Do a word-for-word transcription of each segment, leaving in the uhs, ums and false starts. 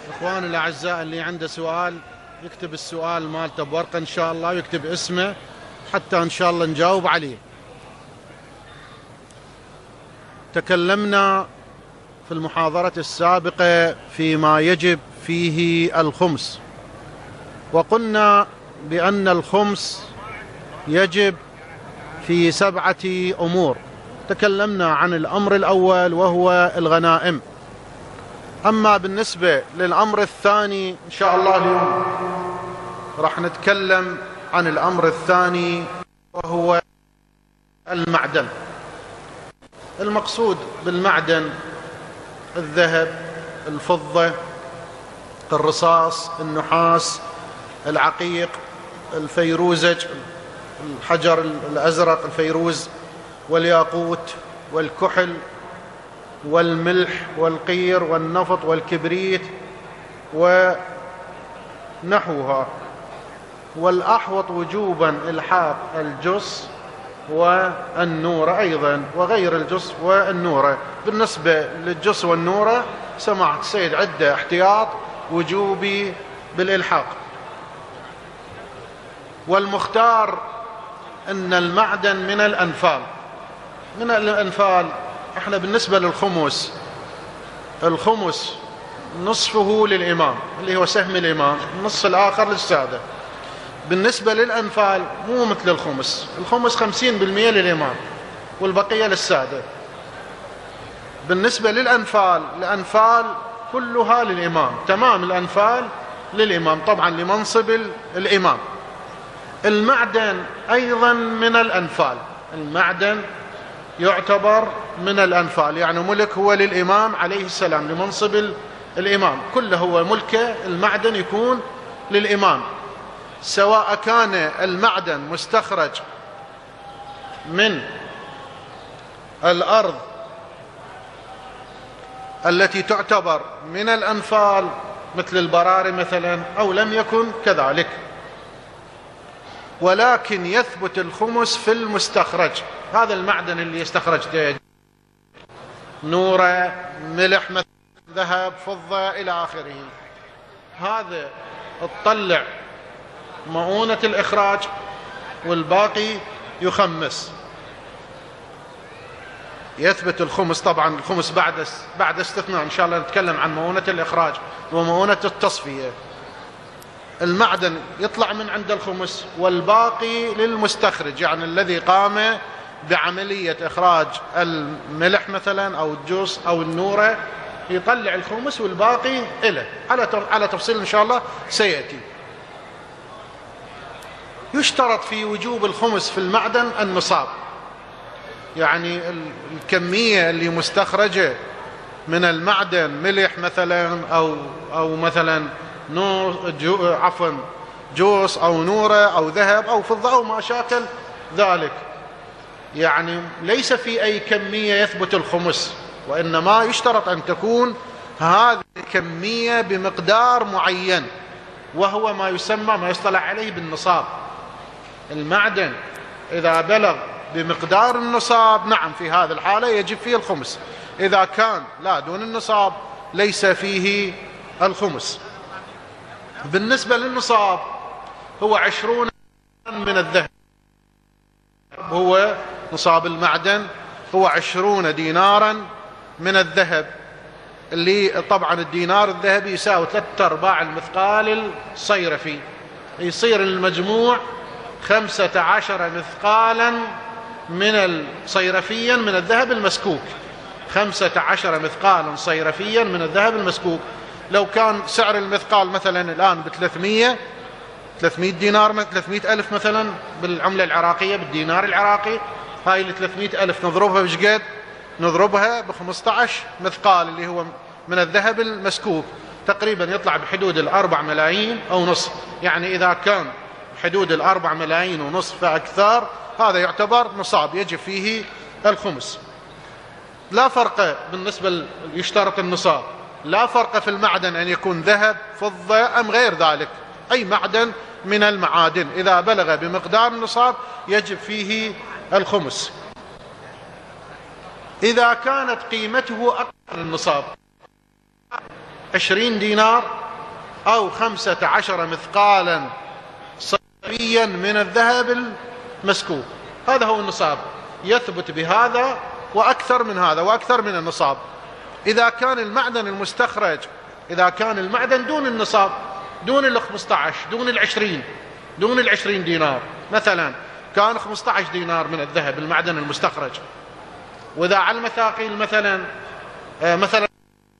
إخواني الأعزاء اللي عنده سؤال يكتب السؤال مالته بورقة إن شاء الله ويكتب اسمه حتى إن شاء الله نجاوب عليه. تكلمنا في المحاضرة السابقة فيما يجب فيه الخمس، وقلنا بأن الخمس يجب في سبعة أمور. تكلمنا عن الأمر الأول وهو الغنائم. أما بالنسبة للأمر الثاني إن شاء الله اليوم راح نتكلم عن الأمر الثاني وهو المعدن. المقصود بالمعدن الذهب، الفضة، الرصاص، النحاس، العقيق، الفيروزج، الحجر الأزرق، الفيروز، والياقوت، والكحل، والملح، والقير، والنفط، والكبريت، ونحوها. والأحوط وجوبا الحاق الجص والنورة أيضا، وغير الجص والنورة. بالنسبة للجص والنورة سماحة السيد عدة احتياط وجوبي بالإلحاق. والمختار أن المعدن من الأنفال. من الأنفال احنا بالنسبة للخمس، الخمس نصفه للإمام اللي هو سهم الإمام، النصف الآخر للسادة. بالنسبة للأنفال مو مثل الخمس، الخمس خمسين بالمئة للإمام والبقية للسادة. بالنسبة للأنفال، الأنفال كلها للإمام، تمام الأنفال للإمام طبعا لمنصب الإمام. المعدن أيضا من الأنفال، المعدن يعتبر من الأنفال، يعني ملك هو للإمام عليه السلام لمنصب الإمام، كله هو ملكه المعدن يكون للإمام، سواء كان المعدن مستخرج من الأرض التي تعتبر من الأنفال مثل البراري مثلا أو لم يكن كذلك. ولكن يثبت الخمس في المستخرج، هذا المعدن اللي يستخرج نورة، ملح مثلا، ذهب، فضة إلى آخره، هذا تطلع مؤونة الإخراج والباقي يخمس. يثبت الخمس طبعا، الخمس بعد بعد استثناء إن شاء الله نتكلم عن مؤونة الإخراج ومؤونة التصفية. المعدن يطلع من عند الخمس والباقي للمستخرج، يعني الذي قام بعملية إخراج الملح مثلا أو الجوس أو النورة يطلع الخمس والباقي إله، على على تفصيل إن شاء الله سيأتي. يشترط في وجوب الخمس في المعدن النصاب، يعني الكمية اللي مستخرجة من المعدن ملح مثلا أو أو مثلا نور جو عفوا جوس أو نورة أو ذهب أو فضة أو ما شاكل ذلك، يعني ليس في أي كمية يثبت الخمس، وإنما يشترط أن تكون هذه الكمية بمقدار معين، وهو ما يسمى ما يصطلح عليه بالنصاب. المعدن إذا بلغ بمقدار النصاب نعم في هذه الحالة يجب فيه الخمس، إذا كان لا دون النصاب ليس فيه الخمس. بالنسبة للنصاب هو عشرون من الذهب، هو نصاب المعدن هو عشرون دينارا من الذهب، اللي طبعا الدينار الذهبي يساوي ثلاثة أرباع المثقال الصيرفي، يصير المجموع خمسة عشر مثقالا من صيرفيا من الذهب المسكوك، خمسة عشر مثقالا صيرفيا من الذهب المسكوك. لو كان سعر المثقال مثلا الآن بثلاثمية ثلاثمية دينار، ثلاثمية ألف مثلا بالعملة العراقية بالدينار العراقي، هاي ال ثلاثمية ألف نضربها بشقد؟ نضربها بخمسة عشر مثقال اللي هو من الذهب المسكوك، تقريبا يطلع بحدود الأربع ملايين أو نصف. يعني إذا كان حدود الأربع ملايين ونصف فأكثر هذا يعتبر نصاب يجب فيه الخمس. لا فرق بالنسبة يشترط النصاب، لا فرق في المعدن أن يكون ذهب، فضة أم غير ذلك، أي معدن من المعادن إذا بلغ بمقدار النصاب يجب فيه الخمس. إذا كانت قيمته أقل من النصاب عشرين دينار أو خمسة عشر مثقالا صافيا من الذهب المسكوب. هذا هو النصاب، يثبت بهذا وأكثر من هذا وأكثر من النصاب. إذا كان المعدن المستخرج إذا كان المعدن دون النصاب، دون ال خمسة عشر، دون العشرين دون العشرين دينار، مثلا كان خمسة عشر دينار من الذهب المعدن المستخرج، وإذا على المثاقيل مثلا آه مثلا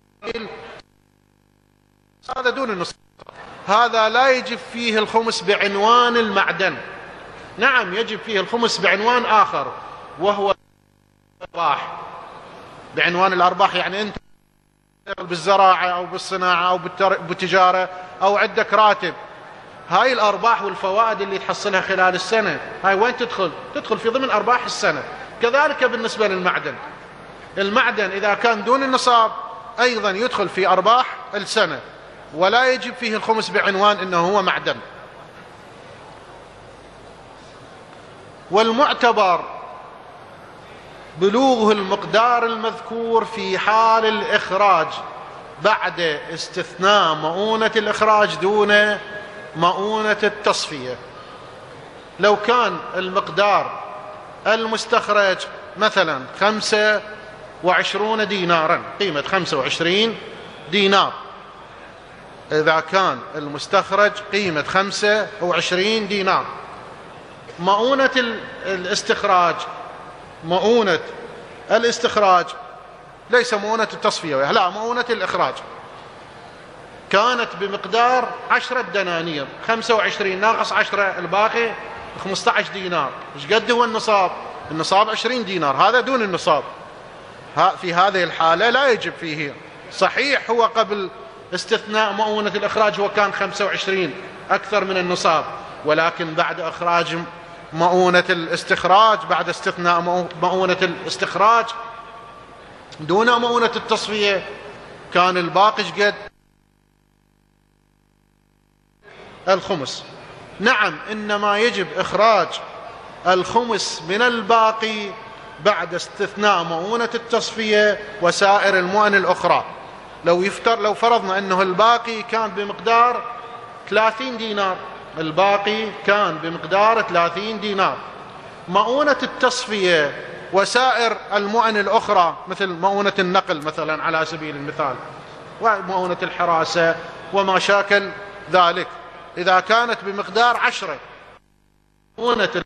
هذا دون النصاب، هذا لا يجب فيه الخمس بعنوان المعدن. نعم يجب فيه الخمس بعنوان آخر، وهو الأرباح. بعنوان الأرباح يعني أنت بالزراعة أو بالصناعة أو بالتجارة أو عندك راتب، هاي الأرباح والفوائد اللي تحصلها خلال السنة، هاي وين تدخل؟ تدخل في ضمن أرباح السنة. كذلك بالنسبة للمعدن، المعدن إذا كان دون النصاب أيضا يدخل في أرباح السنة، ولا يجب فيه الخمس بعنوان إنه هو معدن. والمعتبر بلوغه المقدار المذكور في حال الإخراج بعد استثناء مؤونة الإخراج دون مؤونة التصفية. لو كان المقدار المستخرج مثلا خمسة وعشرون دينارا، قيمة خمسة وعشرين دينار، إذا كان المستخرج قيمة خمسة وعشرين دينار، مؤونة الاستخراج مؤونة الاستخراج ليس مؤونة التصفية، لا مؤونة الإخراج، كانت بمقدار عشرة دنانير، خمسة وعشرين ناقص عشرة الباقي خمسة عشر دينار. ايش قد هو النصاب؟ النصاب عشرين دينار، هذا دون النصاب. في هذه الحالة لا يجب فيه. صحيح هو قبل استثناء مؤونة الإخراج هو كان خمسة وعشرين أكثر من النصاب، ولكن بعد إخراج مؤونة الاستخراج، بعد استثناء مؤونة الاستخراج دون مؤونة التصفية، كان الباقي قد الخمس. نعم إنما يجب إخراج الخمس من الباقي بعد استثناء مؤونة التصفية وسائر المؤن الأخرى. لو يفتر لو فرضنا أنه الباقي كان بمقدار ثلاثين دينار، الباقي كان بمقدار ثلاثين دينار، مؤونة التصفية وسائر المؤن الأخرى مثل مؤونة النقل مثلا على سبيل المثال، ومؤونة الحراسة وما شاكل ذلك، إذا كانت بمقدار عشرة، مؤونة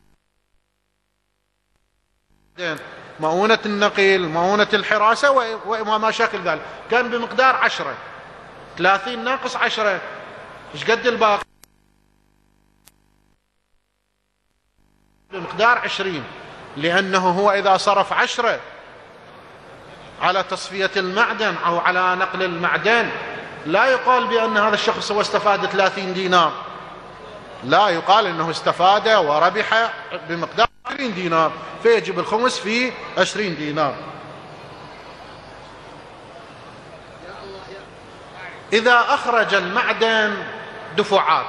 مؤونة النقل، مؤونة الحراسة وما شاكل ذلك كان بمقدار عشرة، ثلاثين ناقص عشرة ايش قد الباقي؟ بمقدار عشرين، لأنه هو إذا صرف عشرة على تصفية المعدن أو على نقل المعدن لا يقال بأن هذا الشخص هو استفاد ثلاثين دينار، لا يقال أنه استفاد وربح بمقدار عشرين دينار، فيجب الخمس في عشرين دينار. إذا أخرج المعدن دفعات،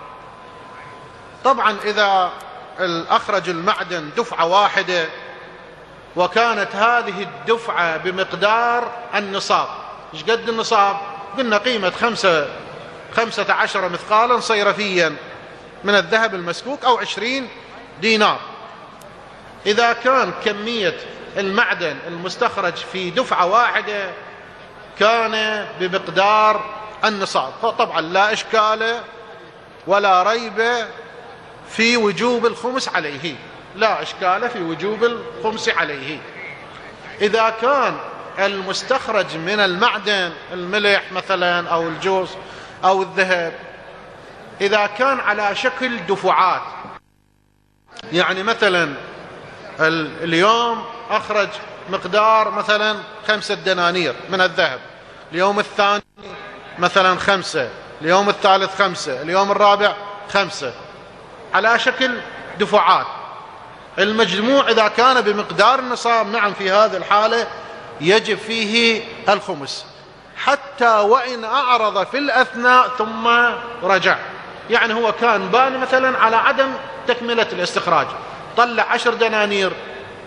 طبعا إذا أخرج المعدن دفعة واحدة وكانت هذه الدفعة بمقدار النصاب، ايش قد النصاب؟ قلنا قيمة خمسة خمسة عشر مثقالا صيرفيا من الذهب المسكوك أو عشرين دينار. إذا كان كمية المعدن المستخرج في دفعة واحدة كان بمقدار النصاب، فطبعا لا إشكال ولا ريب في وجوب الخمس عليه، لا إشكال في وجوب الخمس عليه. إذا كان المستخرج من المعدن الملح مثلا أو الجوز أو الذهب إذا كان على شكل دفعات، يعني مثلا اليوم أخرج مقدار مثلا خمسة دنانير من الذهب، اليوم الثاني مثلا خمسة، اليوم الثالث خمسة، اليوم الرابع خمسة، على شكل دفعات، المجموع إذا كان بمقدار النصاب نعم في هذه الحالة يجب فيه الخمس، حتى وإن أعرض في الأثناء ثم رجع. يعني هو كان باني مثلا على عدم تكملة الاستخراج، طلع عشر دنانير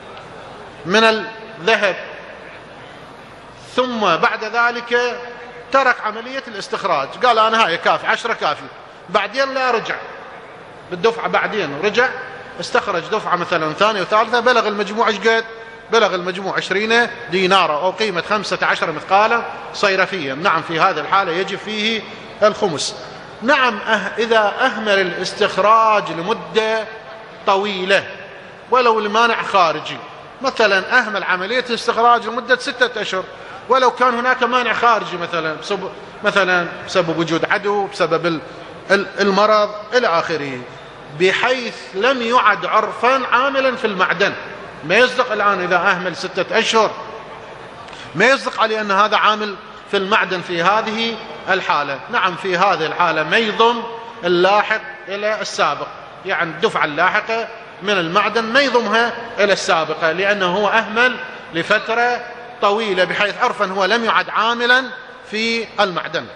من الذهب ثم بعد ذلك ترك عملية الاستخراج، قال أنا هاي كافي، عشرة كافي. بعدين لا رجع بالدفعة، بعدين رجع استخرج دفعة مثلا ثانية وثالثة، بلغ المجموع ايش قد؟ بلغ المجموع عشرين دينارا أو قيمة خمسة عشر مثقالا صيرفيا. نعم في هذه الحالة يجب فيه الخمس. نعم أه إذا أهمل الاستخراج لمدة طويلة ولو لمانع خارجي، مثلا أهمل عملية الاستخراج لمدة ستة أشهر ولو كان هناك مانع خارجي، مثلا بسبب مثلا بسبب وجود عدو، بسبب المرض إلى آخره، بحيث لم يعد عرفا عاملا في المعدن. ما يصدق الآن إذا أهمل ستة أشهر، ما يصدق عليه أن هذا عامل في المعدن في هذه الحالة. نعم في هذه الحالة ما يضم اللاحق إلى السابق، يعني الدفعة اللاحقة من المعدن ما يضمها إلى السابقة، لأنه هو أهمل لفترة طويلة بحيث عرفا هو لم يعد عاملا في المعدن.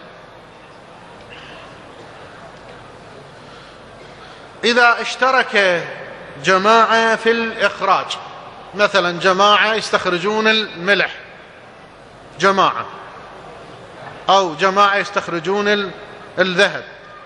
إذا اشترك جماعة في الإخراج، مثلا جماعة يستخرجون الملح جماعة، أو جماعة يستخرجون الذهب،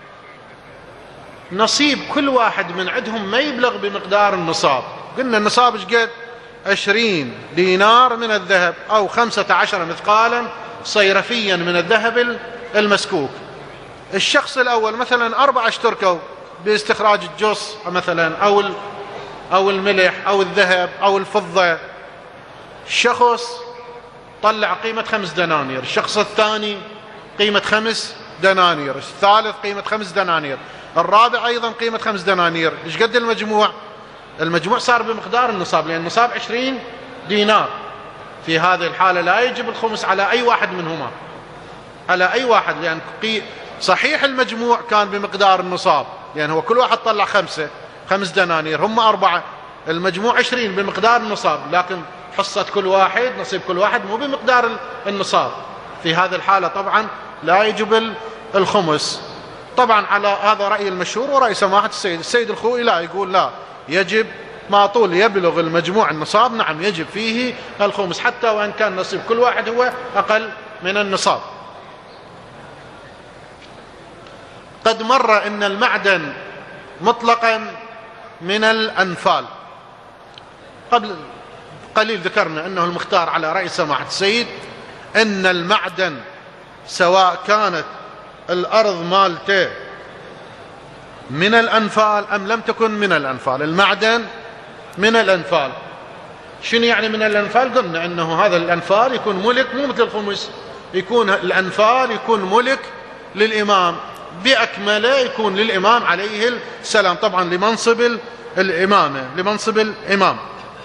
نصيب كل واحد من عندهم ما يبلغ بمقدار النصاب. قلنا النصاب ايش قد؟ عشرين دينار من الذهب أو خمسة عشر مثقالا صيرفيا من الذهب المسكوك. الشخص الأول مثلا أربعة اشتركوا باستخراج الجص مثلا أو أو الملح أو الذهب أو الفضة، الشخص طلع قيمة خمس دنانير، الشخص الثاني قيمة خمس دنانير، الثالث قيمة خمس دنانير، الرابع أيضا قيمة خمس دنانير. إيش قد المجموع؟ المجموع صار بمقدار النصاب، لأن النصاب عشرين دينار. في هذه الحالة لا يجب الخمس على أي واحد منهما، على أي واحد، لأن صحيح المجموع كان بمقدار النصاب، لأن هو كل واحد طلع خمسة خمس دنانير، هم أربعة، المجموع عشرين بمقدار النصاب، لكن حصة كل واحد، نصيب كل واحد مو بمقدار النصاب. في هذه الحالة طبعا لا يجب الخمس. طبعا على هذا رأي المشهور ورأي سماحة السيد. السيد الخوئي لا، يقول لا، يجب ما طول يبلغ المجموع النصاب، نعم يجب فيه الخمس، حتى وإن كان نصيب كل واحد هو أقل من النصاب. قد مر أن المعدن مطلقا من الأنفال، قبل قليل ذكرنا أنه المختار على رأي سماحة السيد أن المعدن سواء كانت الأرض مالته من الأنفال أم لم تكن من الأنفال، المعدن من الأنفال. شنو يعني من الأنفال؟ قلنا أنه هذا الأنفال يكون ملك، مو مثل الخمس، يكون الأنفال يكون ملك للإمام بأكمله، يكون للإمام عليه السلام، طبعا لمنصب الإمامة، لمنصب الإمام.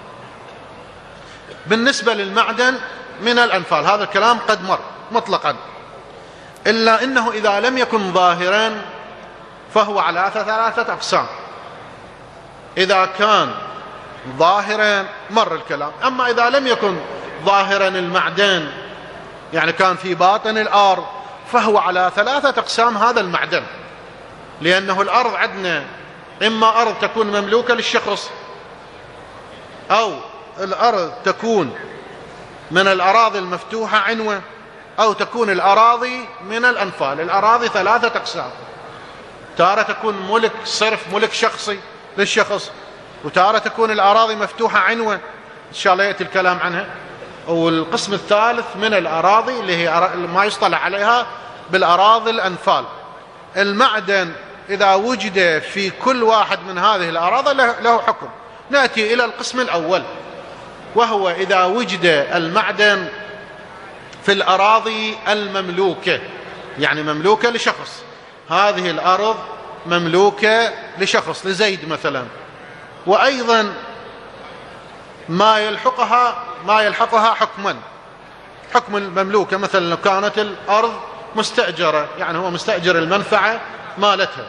بالنسبة للمعدن من الأنفال هذا الكلام قد مر مطلقا، إلا أنه إذا لم يكن ظاهرا فهو على ثلاثة أقسام. إذا كان ظاهرا مر الكلام، أما إذا لم يكن ظاهرا المعدن، يعني كان في باطن الأرض، فهو على ثلاثة أقسام هذا المعدن. لأنه الأرض عندنا إما أرض تكون مملوكة للشخص، أو الأرض تكون من الأراضي المفتوحة عنوة، أو تكون الأراضي من الأنفال. الأراضي ثلاثة أقسام، تارة تكون ملك صرف، ملك شخصي للشخص، وتارة تكون الأراضي مفتوحة عنوة، إن شاء الله يأتي الكلام عنها. والقسم الثالث من الأراضي اللي هي ما يصطلح عليها بالأراضي الأنفال. المعدن إذا وجد في كل واحد من هذه الأراضي له حكم. نأتي إلى القسم الأول، وهو إذا وجد المعدن في الأراضي المملوكة، يعني مملوكة لشخص، هذه الأرض مملوكة لشخص، لزيد مثلا، وأيضا ما يلحقها ما يلحقها حكما، حكم المملوكة، مثلا لو كانت الأرض مستأجرة، يعني هو مستأجر المنفعة مالتها،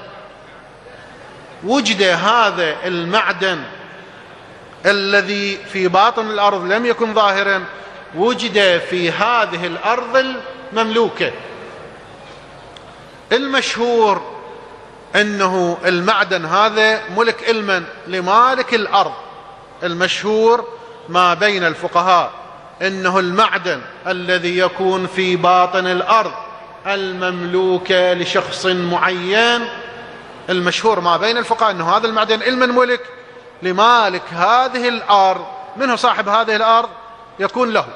وجد هذا المعدن الذي في باطن الأرض لم يكن ظاهرا، وجد في هذه الأرض المملوكة. المشهور أنه المعدن هذا ملك المن لمالك الأرض. المشهور ما بين الفقهاء أنه المعدن الذي يكون في باطن الأرض المملوكة لشخص معين. المشهور ما بين الفقهاء أنه هذا المعدن علما ملك لمالك هذه الأرض، منه صاحب هذه الأرض يكون له.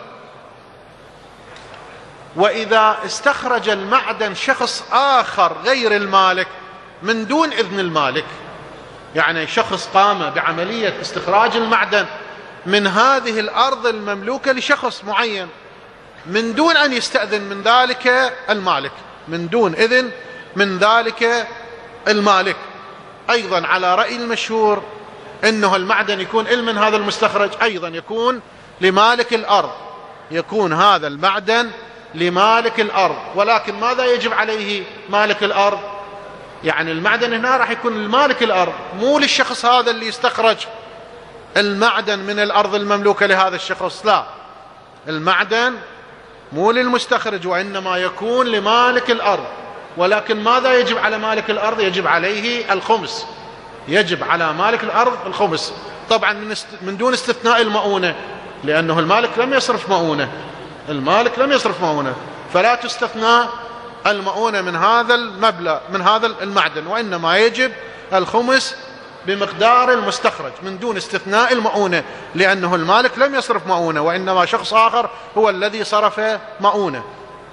وإذا استخرج المعدن شخص آخر غير المالك من دون إذن المالك، يعني شخص قام بعملية استخراج المعدن من هذه الأرض المملوكة لشخص معين من دون أن يستأذن من ذلك المالك، من دون إذن من ذلك المالك، أيضا على رأي المشهور إنه المعدن يكون علما هذا المستخرج أيضا يكون لمالك الأرض، يكون هذا المعدن لمالك الأرض. ولكن ماذا يجب عليه مالك الأرض؟ يعني المعدن هنا راح يكون لمالك الأرض، مو للشخص هذا اللي يستخرج المعدن من الأرض المملوكة لهذا الشخص، لا، المعدن مو للمستخرج وإنما يكون لمالك الأرض. ولكن ماذا يجب على مالك الأرض؟ يجب عليه الخمس، يجب على مالك الأرض الخمس، طبعا من دون استثناء المؤونة، لأنه المالك لم يصرف مؤونة، المالك لم يصرف مؤونة، فلا تستثنى المؤونة من هذا المبلغ من هذا المعدن، وإنما يجب الخمس بمقدار المستخرج من دون استثناء المؤونة، لأنه المالك لم يصرف مؤونة وإنما شخص آخر هو الذي صرف مؤونة.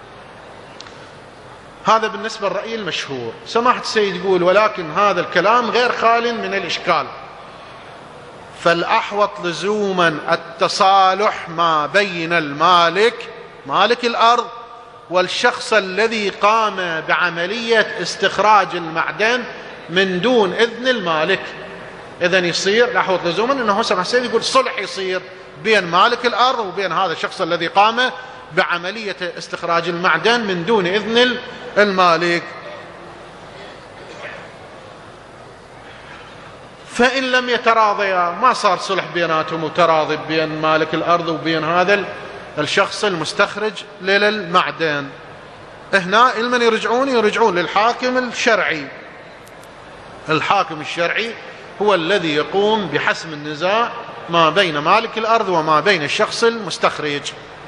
هذا بالنسبة للرأي المشهور. سماحة السيد يقول ولكن هذا الكلام غير خال من الإشكال، فالأحوط لزوما التصالح ما بين المالك مالك الأرض والشخص الذي قام بعملية استخراج المعدن من دون إذن المالك. إذن يصير الأحوط لزوما أنه سماحة السيد يقول صلح يصير بين مالك الأرض وبين هذا الشخص الذي قام بعملية استخراج المعدن من دون إذن المالك. فإن لم يتراضيا ما صار صلح بيناتهم وتراضي بين مالك الأرض وبين هذا الشخص المستخرج للمعدن، هنا لمن يرجعون؟ يرجعون للحاكم الشرعي. الحاكم الشرعي هو الذي يقوم بحسم النزاع ما بين مالك الأرض وما بين الشخص المستخرج.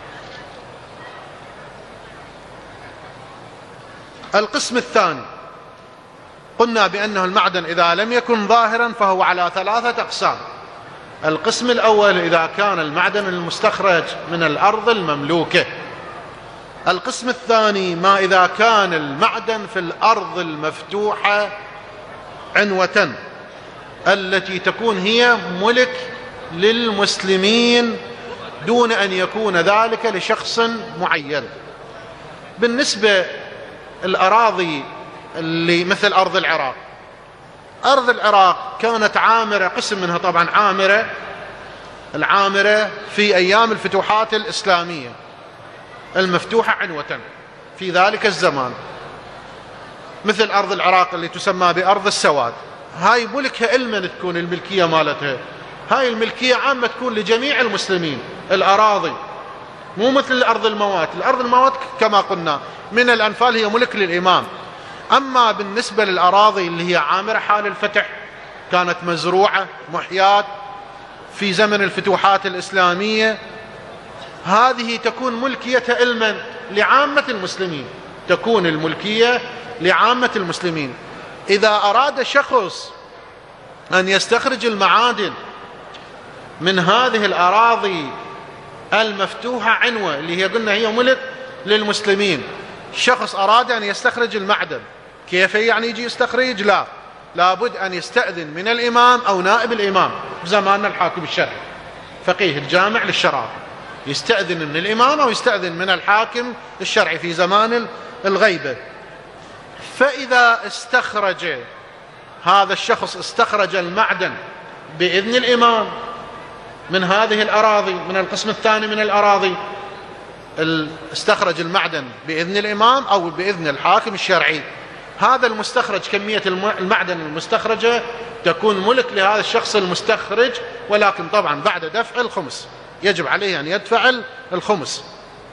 القسم الثاني قلنا بأنه المعدن إذا لم يكن ظاهرا فهو على ثلاثة أقسام. القسم الأول إذا كان المعدن المستخرج من الأرض المملوكة. القسم الثاني ما إذا كان المعدن في الأرض المفتوحة عنوة التي تكون هي ملك للمسلمين دون أن يكون ذلك لشخص معين. بالنسبة الأراضي اللي مثل أرض العراق، أرض العراق كانت عامرة، قسم منها طبعا عامرة، العامرة في أيام الفتوحات الإسلامية المفتوحة عنوة في ذلك الزمان، مثل أرض العراق اللي تسمى بأرض السواد، هاي ملكها علما تكون الملكية مالتها، هاي الملكية عامة تكون لجميع المسلمين الأراضي، مو مثل الأرض الموات. الأرض الموات كما قلنا من الأنفال هي ملك للإمام. أما بالنسبة للأراضي اللي هي عامرة حال الفتح كانت مزروعة محيات في زمن الفتوحات الإسلامية، هذه تكون ملكية علما لعامة المسلمين، تكون الملكية لعامة المسلمين. إذا أراد شخص أن يستخرج المعادن من هذه الأراضي المفتوحة عنوة اللي هي قلنا هي ملك للمسلمين، شخص أراد أن يستخرج المعدن، كيف يعني يجي يستخرج؟ لا، لابد أن يستأذن من الإمام أو نائب الإمام، بزماننا الحاكم الشرعي فقيه الجامع للشرائع، يستأذن من الإمام أو يستأذن من الحاكم الشرعي في زمان الغيبة. فإذا استخرج هذا الشخص استخرج المعدن بإذن الإمام من هذه الأراضي، من القسم الثاني من الأراضي، استخرج المعدن بإذن الإمام أو بإذن الحاكم الشرعي، هذا المستخرج كمية المعدن المستخرجة تكون ملك لهذا الشخص المستخرج، ولكن طبعا بعد دفع الخمس، يجب عليه أن يدفع الخمس.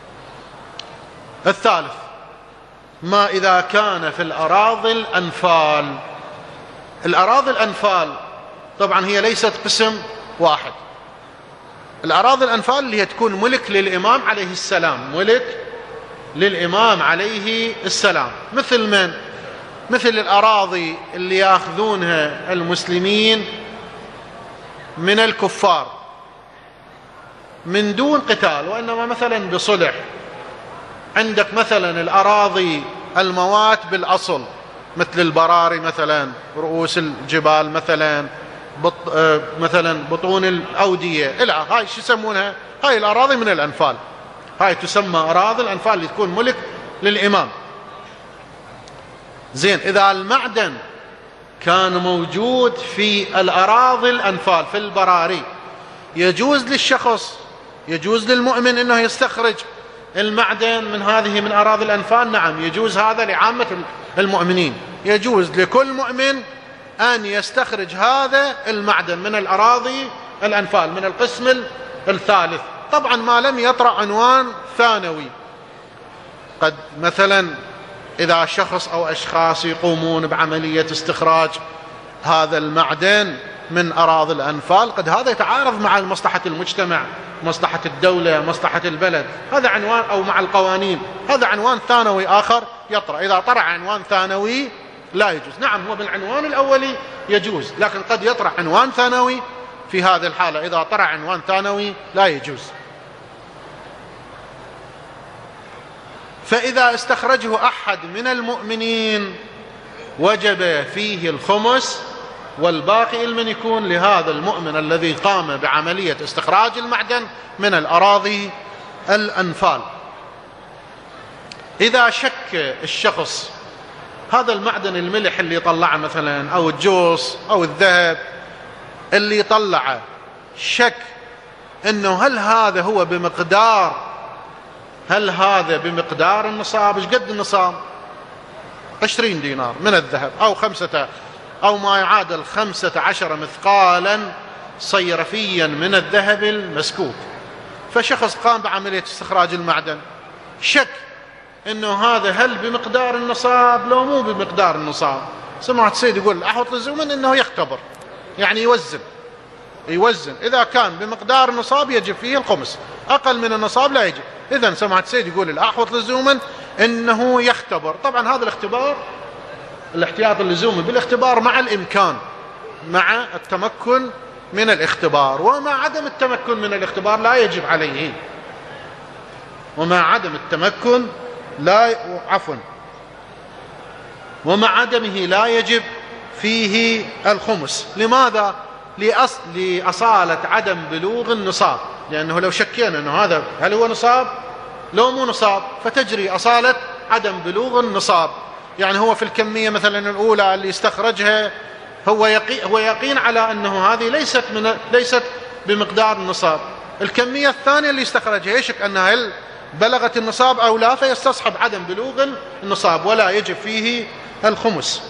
الثالث ما إذا كان في الأراضي الأنفال. الأراضي الأنفال طبعا هي ليست قسم واحد، الأراضي الأنفال اللي هي تكون ملك للإمام عليه السلام، ملك للإمام عليه السلام. مثل من؟ مثل الأراضي اللي يأخذونها المسلمين من الكفار من دون قتال وإنما مثلا بصلح. عندك مثلا الأراضي الموات بالأصل مثل البراري مثلا، رؤوس الجبال مثلا، بط مثلا بطون الأودية، إلى هاي شو يسمونها؟ هاي الأراضي من الأنفال، هاي تسمى أراضي الأنفال اللي تكون ملك للإمام. زين، إذا المعدن كان موجود في الأراضي الأنفال في البراري، يجوز للشخص، يجوز للمؤمن أنه يستخرج المعدن من هذه من أراضي الأنفال؟ نعم يجوز هذا لعامة المؤمنين، يجوز لكل مؤمن أن يستخرج هذا المعدن من الأراضي الأنفال من القسم الثالث، طبعا ما لم يطرأ عنوان ثانوي. قد مثلا إذا شخص أو أشخاص يقومون بعملية استخراج هذا المعدن من أراضي الأنفال، قد هذا يتعارض مع مصلحة المجتمع، مصلحة الدولة، مصلحة البلد، هذا عنوان، أو مع القوانين، هذا عنوان ثانوي آخر يطرأ. إذا طرأ عنوان ثانوي لا يجوز. نعم هو بالعنوان الأولي يجوز، لكن قد يطرأ عنوان ثانوي، في هذه الحالة إذا طرأ عنوان ثانوي لا يجوز. فإذا استخرجه أحد من المؤمنين وجب فيه الخمس، والباقي المن يكون لهذا المؤمن الذي قام بعملية استخراج المعدن من الأراضي الأنفال. إذا شك الشخص هذا المعدن الملح اللي طلعه مثلا، أو الجوص أو الذهب اللي طلعه، شك أنه هل هذا هو بمقدار هل هذا بمقدار النصاب؟ ايش قد النصاب؟ عشرين دينار من الذهب، أو خمسة أو ما يعادل خمسة عشر مثقالا صيرفيا من الذهب المسكوت. فشخص قام بعملية استخراج المعدن، شك انه هذا هل بمقدار النصاب لو مو بمقدار النصاب. سمعت سيد يقول الأحوط للزمن انه يختبر، يعني يوزن يوزن إذا كان بمقدار النصاب يجب فيه الخمس، أقل من النصاب لا يجب. إذن سمعت سيد يقول الأحوط للزومن إنه يختبر. طبعا هذا الاختبار، الاحتياط اللزومي بالاختبار مع الإمكان، مع التمكن من الاختبار، ومع عدم التمكن من الاختبار لا يجب عليه، ومع عدم التمكن لا عفوا ومع عدمه لا يجب فيه الخمس. لماذا؟ لأص... لأصالة عدم بلوغ النصاب، لأنه لو شكينا أنه هذا هل هو نصاب لو مو نصاب فتجري أصالة عدم بلوغ النصاب. يعني هو في الكمية مثلا الأولى اللي استخرجها هو يقين, هو يقين على أنه هذه ليست من ليست بمقدار النصاب. الكمية الثانية اللي استخرجها يشك أنها هل بلغت النصاب أو لا، فيستصحب عدم بلوغ النصاب ولا يجب فيه الخمس.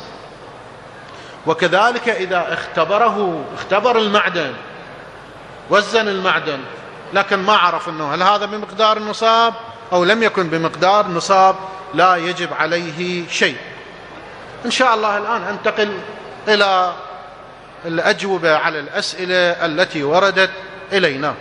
وكذلك إذا اختبره اختبر المعدن، وزن المعدن، لكن ما عرف أنه هل هذا بمقدار النصاب أو لم يكن بمقدار النصاب، لا يجب عليه شيء. إن شاء الله الآن أنتقل إلى الأجوبة على الأسئلة التي وردت إلينا.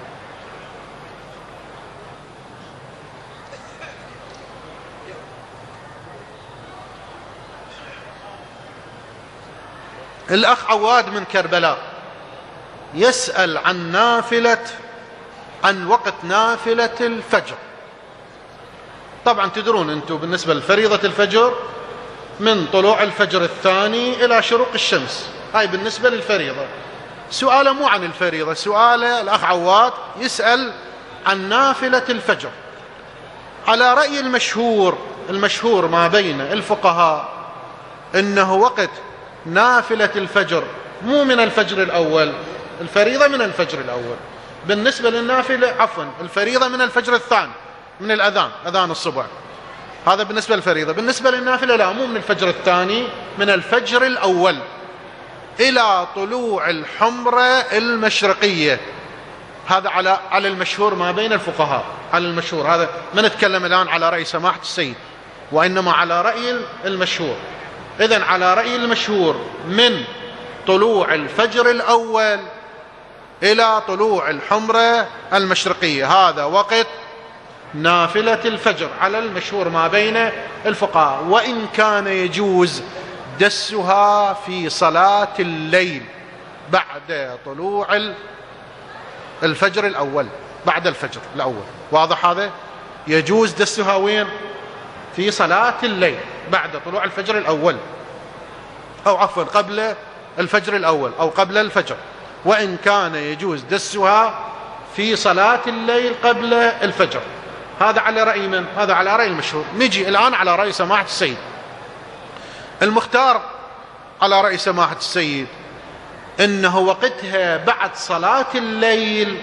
الأخ عواد من كربلاء يسأل عن نافلة عن وقت نافلة الفجر. طبعا تدرون أنتم بالنسبة لفريضة الفجر من طلوع الفجر الثاني إلى شروق الشمس، هاي بالنسبة للفريضة. سؤاله مو عن الفريضة، سؤاله الأخ عواد يسأل عن نافلة الفجر. على رأي المشهور المشهور ما بين الفقهاء إنه وقت نافلة الفجر مو من الفجر الأول، الفريضة من الفجر الأول. بالنسبة للنافلة عفوا الفريضة من الفجر الثاني، من الأذان، أذان الصبح، هذا بالنسبة للفريضة. بالنسبة للنافلة لا، مو من الفجر الثاني، من الفجر الأول إلى طلوع الحمرة المشرقية. هذا على على المشهور ما بين الفقهاء، على المشهور. هذا ما نتكلم الآن على رأي سماحة السيد، وإنما على رأي المشهور. إذن على رأي المشهور من طلوع الفجر الأول إلى طلوع الحمرة المشرقية، هذا وقت نافلة الفجر على المشهور ما بين الفقهاء، وإن كان يجوز دسها في صلاة الليل بعد طلوع الفجر الأول، بعد الفجر الأول. واضح هذا؟ يجوز دسها وين؟ في صلاة الليل بعد طلوع الفجر الأول، أو عفوا قبل الفجر الأول أو قبل الفجر. وإن كان يجوز دسها في صلاة الليل قبل الفجر. هذا على رأي من؟ هذا على رأي المشهور. نجي الآن على رأي سماحة السيد. المختار على رأي سماحة السيد إنه وقتها بعد صلاة الليل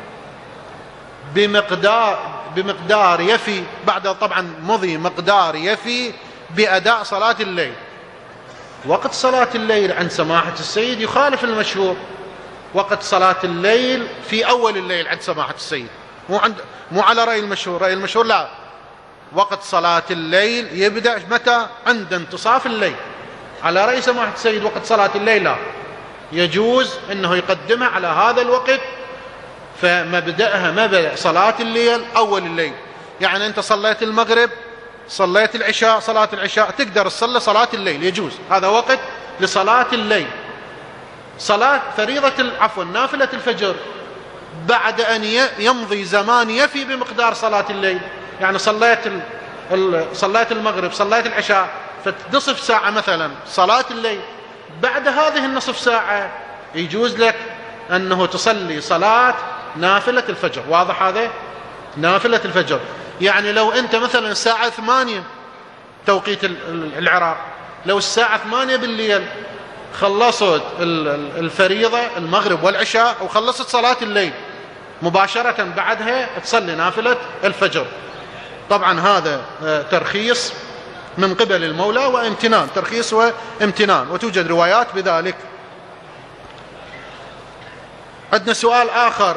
بمقدار بمقدار يفي، بعد طبعا مضي مقدار يفي بأداء صلاة الليل. وقت صلاة الليل عند سماحة السيد يخالف المشهور. وقت صلاة الليل في أول الليل عند سماحة السيد، مو عند مو على رأي المشهور. رأي المشهور لا، وقت صلاة الليل يبدأ متى؟ عند انتصاف الليل. على رأي سماحة السيد وقت صلاة الليل لا، يجوز أنه يقدمها على هذا الوقت، فمبدأها مبدأ صلاة الليل أول الليل. يعني أنت صليت المغرب، صليت العشاء، صلاة العشاء تقدر تصلي صلاة الليل، يجوز، هذا وقت لصلاة الليل. صلاة فريضة عفوا نافلة الفجر بعد أن يمضي زمان يفي بمقدار صلاة الليل، يعني صليت صليت المغرب، صليت العشاء، فنصف ساعة مثلا صلاة الليل، بعد هذه النصف ساعة يجوز لك أنه تصلي صلاة نافلة الفجر. واضح هذا؟ نافلة الفجر. يعني لو أنت مثلا الساعة ثمانية توقيت العراق، لو الساعة ثمانية بالليل خلصت الفريضة المغرب والعشاء وخلصت صلاة الليل، مباشرة بعدها تصلي نافلة الفجر. طبعا هذا ترخيص من قبل المولى وامتنان، ترخيص وامتنان، وتوجد روايات بذلك. عندنا سؤال آخر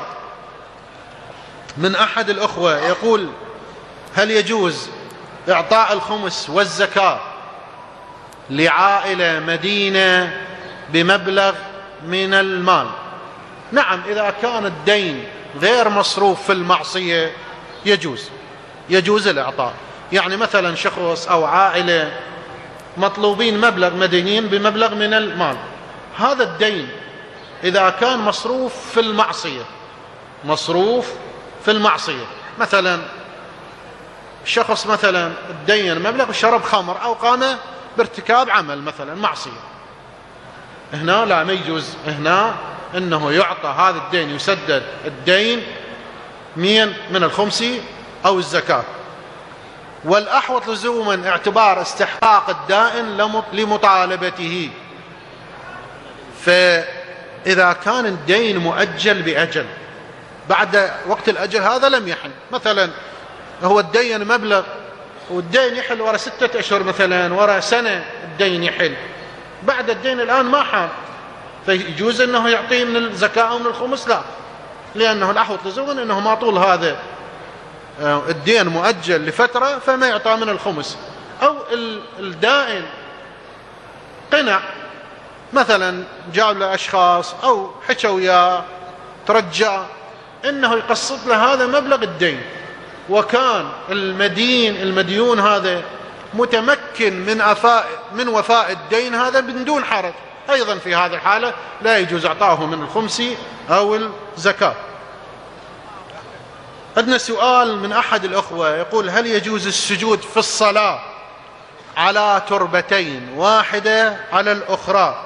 من أحد الأخوة يقول: هل يجوز إعطاء الخمس والزكاة لعائلة مدينة بمبلغ من المال؟ نعم، إذا كان الدين غير مصروف في المعصية يجوز، يجوز الإعطاء. يعني مثلا شخص أو عائلة مطلوبين مبلغ، مدينين بمبلغ من المال، هذا الدين إذا كان مصروف في المعصية، مصروف في المعصية، مثلا شخص مثلا الدين مبلغ شرب خمر أو قام بارتكاب عمل مثلا معصية، هنا لا، ما يجوز هنا انه يعطى هذا الدين، يسدد الدين من من الخمس او الزكاة. والاحوط لزوما اعتبار استحقاق الدائن لمطالبته. فاذا كان الدين مؤجل باجل بعد وقت الاجل هذا لم يحل، مثلا هو الدين مبلغ والدين يحل ورا ستة اشهر مثلا، ورا سنة الدين يحل، بعد الدين الان ما حال، فيجوز انه يعطيه من الزكاة او من الخمس؟ لا، لانه الاحوط لزوجا انه ما طول هذا الدين مؤجل لفترة فما يعطى من الخمس. او الدائن قنع مثلا، جاب له اشخاص او حكى وياه ترجع انه يقسط له هذا مبلغ الدين، وكان المدين المديون هذا متمكن من أفاء من وفاء الدين هذا من دون حرج، أيضا في هذه الحالة لا يجوز إعطائه من الخمس أو الزكاة. عندنا سؤال من أحد الأخوة يقول: هل يجوز السجود في الصلاة على تربتين، واحدة على الأخرى،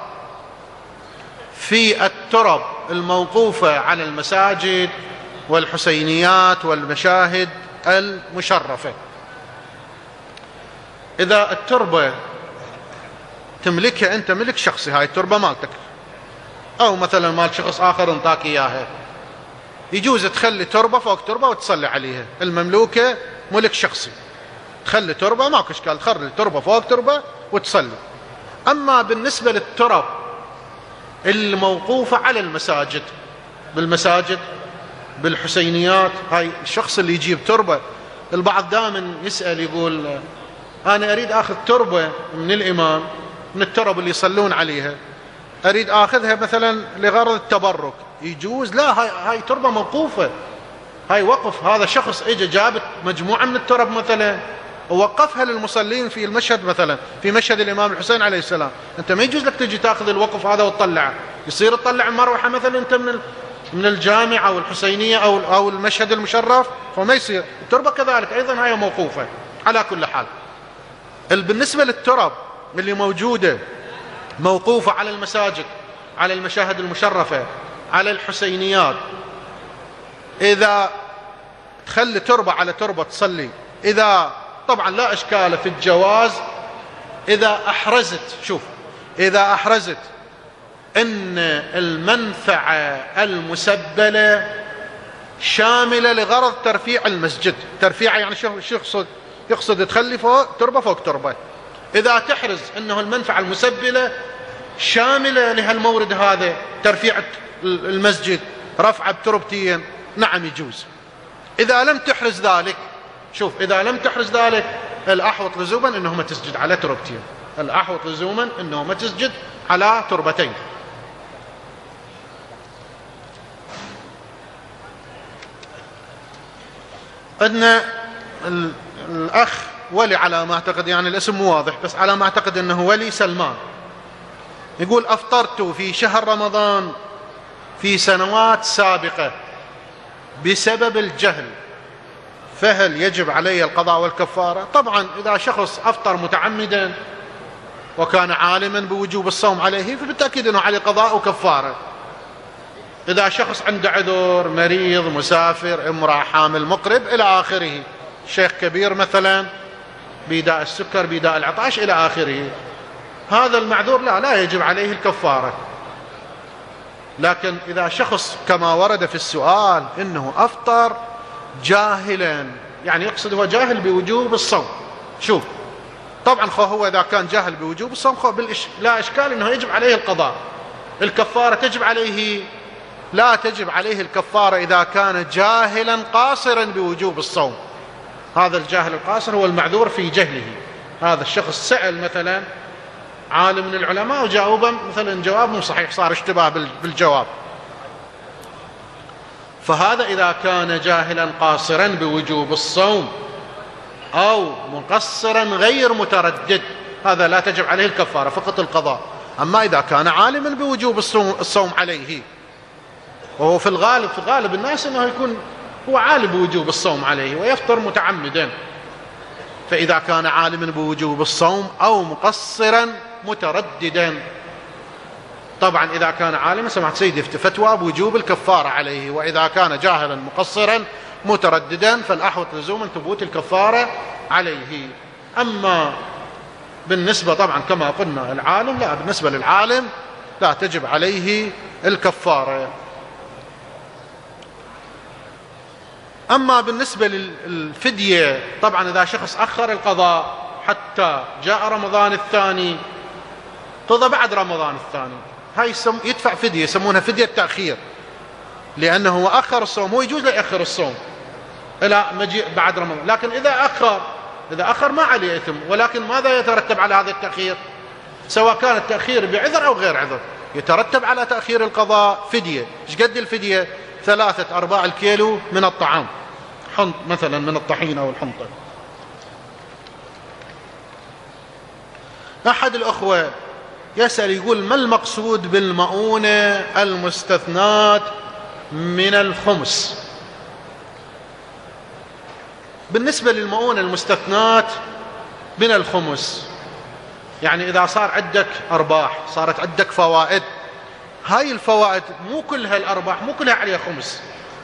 في الترب الموقوفة على المساجد والحسينيات والمشاهد المشرفة؟ إذا التربة تملكها أنت ملك شخصي، هاي التربة مالتك، أو مثلا مال شخص آخر انطاك إياها، يجوز تخلي تربة فوق تربة وتصلي عليها، المملوكة ملك شخصي، تخلي تربة ماكو إشكال، تخلي تربة فوق تربة وتصلي. أما بالنسبة للترب الموقوفة على المساجد، بالمساجد بالحسينيات، هاي الشخص اللي يجيب تربة، البعض دائما يسأل يقول: أنا أريد أخذ تربة من الإمام، من الترب اللي يصلون عليها، أريد أخذها مثلا لغرض التبرك، يجوز؟ لا، هاي, هاي تربة موقوفة، هاي وقف، هذا شخص اجى جاب مجموعة من الترب مثلا ووقفها للمصلين في المشهد، مثلا في مشهد الإمام الحسين عليه السلام، أنت ما يجوز لك تجي تأخذ الوقف هذا وتطلعه، يصير تطلع المروحة مثلا أنت من من الجامع أو الحسينية أو أو المشهد المشرف، فما يصير. التربة كذلك أيضا هي موقوفة. على كل حال، بالنسبة للترب اللي موجودة موقوفة على المساجد، على المشاهد المشرفة، على الحسينيات، إذا تخلي تربة على تربة تصلي، إذا طبعا لا إشكال في الجواز إذا أحرزت، شوف إذا أحرزت أن المنفعة المسبلة شاملة لغرض ترفيع المسجد، ترفيع يعني شو يقصد؟ يقصد تخلي فوق تربة فوق تربة. إذا تحرز أنه المنفعة المسبلة شاملة لهالمورد هذا، ترفيع المسجد، رفع بتربتين، نعم يجوز. إذا لم تحرز ذلك، شوف إذا لم تحرز ذلك الأحوط لزوما أنه ما تسجد على تربتين، الأحوط لزوما أنه ما تسجد على تربتين. عندنا الأخ ولي على ما أعتقد، يعني الاسم مو واضح بس على ما أعتقد أنه ولي سلمان، يقول أفطرت في شهر رمضان في سنوات سابقة بسبب الجهل، فهل يجب علي القضاء والكفارة؟ طبعا إذا شخص أفطر متعمدا وكان عالما بوجوب الصوم عليه فبالتأكيد أنه عليه قضاء وكفارة. إذا شخص عنده عذر، مريض، مسافر، امرأة حامل، مقرب إلى آخره، شيخ كبير مثلا بيداء السكر، بيداء العطاش إلى آخره، هذا المعذور لا لا يجب عليه الكفارة. لكن إذا شخص كما ورد في السؤال إنه أفطر جاهلا، يعني يقصد هو جاهل بوجوب الصوم، شوف طبعا خو هو إذا كان جاهل بوجوب الصوم خو بالإش... لا إشكال إنه يجب عليه القضاء. الكفارة تجب عليه، لا تجب عليه الكفارة إذا كان جاهلا قاصرا بوجوب الصوم. هذا الجاهل القاصر هو المعذور في جهله. هذا الشخص سأل مثلا عالم من العلماء وجاوبه مثلا جواب مو صحيح، صار اشتباه بالجواب، فهذا إذا كان جاهلا قاصرا بوجوب الصوم أو مقصرا غير متردد، هذا لا تجب عليه الكفارة، فقط القضاء. أما إذا كان عالما بوجوب الصوم عليه، وهو في الغالب في غالب الناس أنه يكون هو عالم بوجوب الصوم عليه ويفطر متعمدا، فإذا كان عالما بوجوب الصوم أو مقصرا مترددا، طبعا إذا كان عالما سمعت سيدي فتوى بوجوب الكفارة عليه، وإذا كان جاهلا مقصرا مترددا فالأحوط لزوما ثبوت الكفارة عليه. أما بالنسبة طبعا كما قلنا العالم لا، بالنسبة للعالم لا تجب عليه الكفارة. أما بالنسبة للفدية طبعا إذا شخص أخر القضاء حتى جاء رمضان الثاني، قضى بعد رمضان الثاني، هاي يدفع فدية، يسمونها فدية تأخير، لأنه أخر الصوم، هو يجوز له يأخر الصوم إلى مجيء بعد رمضان. لكن إذا أخر إذا أخر ما عليه إثم، ولكن ماذا يترتب على هذا التأخير؟ سواء كان التأخير بعذر أو غير عذر، يترتب على تأخير القضاء فدية. ايش قد الفدية؟ ثلاثة أرباع الكيلو من الطعام، حنط مثلا من الطحين أو الحنطة. أحد الأخوة يسأل يقول ما المقصود بالمؤونة المستثنات من الخمس؟ بالنسبة للمؤونة المستثنات من الخمس، يعني إذا صار عندك أرباح، صارت عندك فوائد، هاي الفوائد مو كلها الأرباح مو كلها عليها خمس،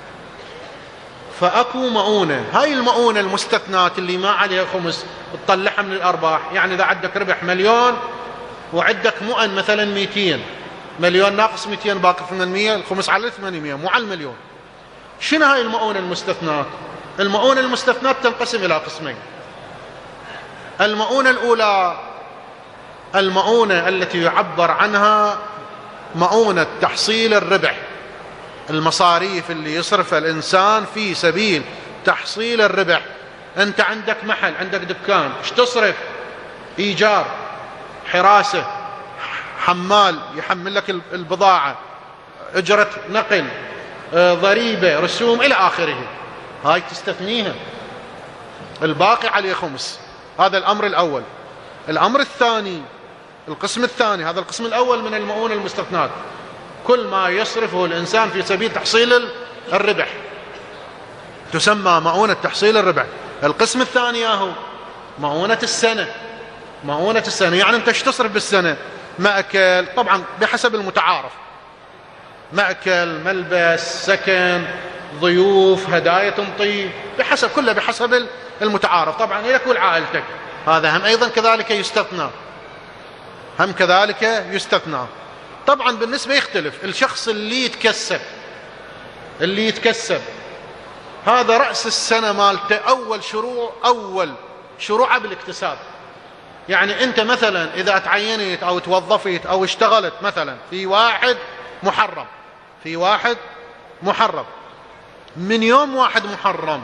فأكو مؤونة، هاي المؤونة المستثنات اللي ما عليها خمس تطلعها من الأرباح. يعني إذا عندك ربح مليون وعندك مؤن مثلا مئتين، مليون ناقص مئتين باقي ثمانمئة، الخمس على ثمانمئة مو على المليون. شنو هاي المؤونة المستثنات؟ المؤونة المستثنات تنقسم إلى قسمين. المؤونة الأولى المؤونة التي يعبر عنها مؤونة تحصيل الربح، المصاريف اللي يصرفها الإنسان في سبيل تحصيل الربح. أنت عندك محل، عندك دكان، ايش تصرف؟ إيجار، حراسة، حمال يحمل لك البضاعة، أجرة نقل، ضريبة، رسوم إلى آخره. هاي تستثنيها، الباقي عليه خمس. هذا الأمر الأول. الأمر الثاني، القسم الثاني، هذا القسم الأول من المؤونة المستثنات، كل ما يصرفه الإنسان في سبيل تحصيل الربح تسمى مؤونة تحصيل الربح. القسم الثاني هو مؤونة السنة. مؤونة السنة يعني أنت ايش تصرف بالسنة؟ مأكل، طبعا بحسب المتعارف، مأكل، ملبس، سكن، ضيوف، هدايا تنطي، بحسب كله بحسب المتعارف طبعا لك ولعائلتك. هذا هم أيضا كذلك يستثنى، هم كذلك يستثنى. طبعا بالنسبة يختلف الشخص اللي يتكسب، اللي يتكسب هذا رأس السنة مالته أول شروع، أول شروعه بالاكتساب. يعني أنت مثلا إذا تعينت أو توظفت أو اشتغلت مثلا في واحد محرم، في واحد محرم، من يوم واحد محرم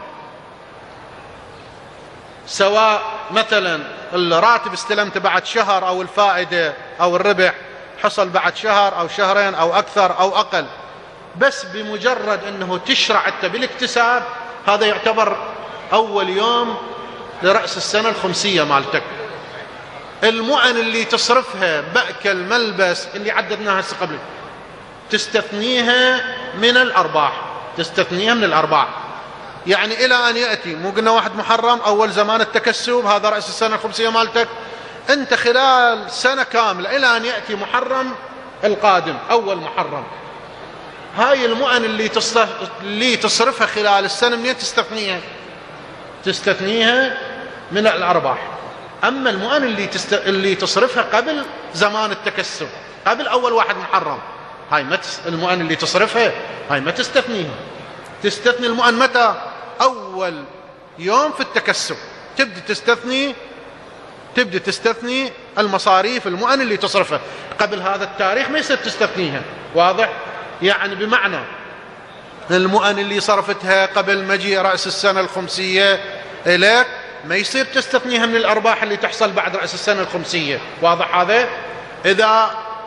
سواء مثلا الراتب استلمته بعد شهر أو الفائدة أو الربح حصل بعد شهر أو شهرين أو أكثر أو أقل، بس بمجرد أنه تشرع أنت بالاكتساب هذا يعتبر أول يوم لرأس السنة الخمسية مالتك. المؤن اللي تصرفها بأكل ملبس اللي عددناها هسه قبل تستثنيها من الأرباح، تستثنيها من الأرباح. يعني إلى أن يأتي، مو قلنا واحد محرم أول زمان التكسب هذا رأس السنة الخمسية مالتك، أنت خلال سنة كاملة إلى أن يأتي محرم القادم أول محرم، هاي المؤن اللي تصرف اللي تصرفها خلال السنة منين تستثنيها؟ تستثنيها من الأرباح. أما المؤن اللي تست... اللي تصرفها قبل زمان التكسب، قبل أول واحد محرم، هاي ما تس... المؤن اللي تصرفها هاي ما تستثنيها. تستثني المؤن متى؟ أول يوم في التكسب تبدأ تستثني تبدأ تستثني المصاريف المؤن اللي تصرفها. قبل هذا التاريخ ما يصير تستثنيها. واضح؟ يعني بمعنى المؤن اللي صرفتها قبل مجيء رأس السنة الخمسية إليك ما يصير تستثنيها من الأرباح اللي تحصل بعد رأس السنة الخمسية. واضح هذا؟ إذا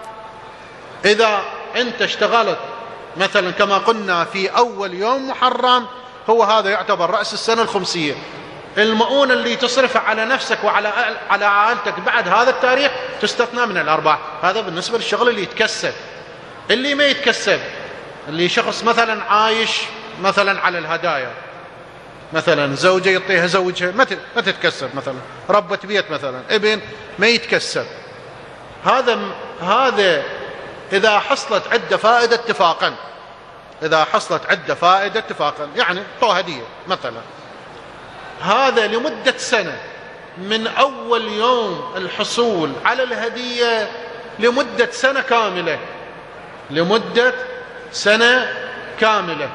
إذا أنت اشتغلت مثلا كما قلنا في أول يوم محرم، هو هذا يعتبر رأس السنة الخمسية. المؤونة اللي تصرفها على نفسك وعلى على عائلتك بعد هذا التاريخ تستثنى من الأرباح. هذا بالنسبة للشغل اللي يتكسب. اللي ما يتكسب، اللي شخص مثلا عايش مثلا على الهدايا، مثلا زوجة يعطيها زوجها ما تتكسب، مثلا ربة بيت مثلا ابن ما يتكسب. هذا هذا إذا حصلت عدة فائدة اتفاقا، إذا حصلت عدة فائدة اتفاقا، يعني طوه هدية مثلا، هذا لمدة سنة من أول يوم الحصول على الهدية لمدة سنة كاملة، لمدة سنة كاملة.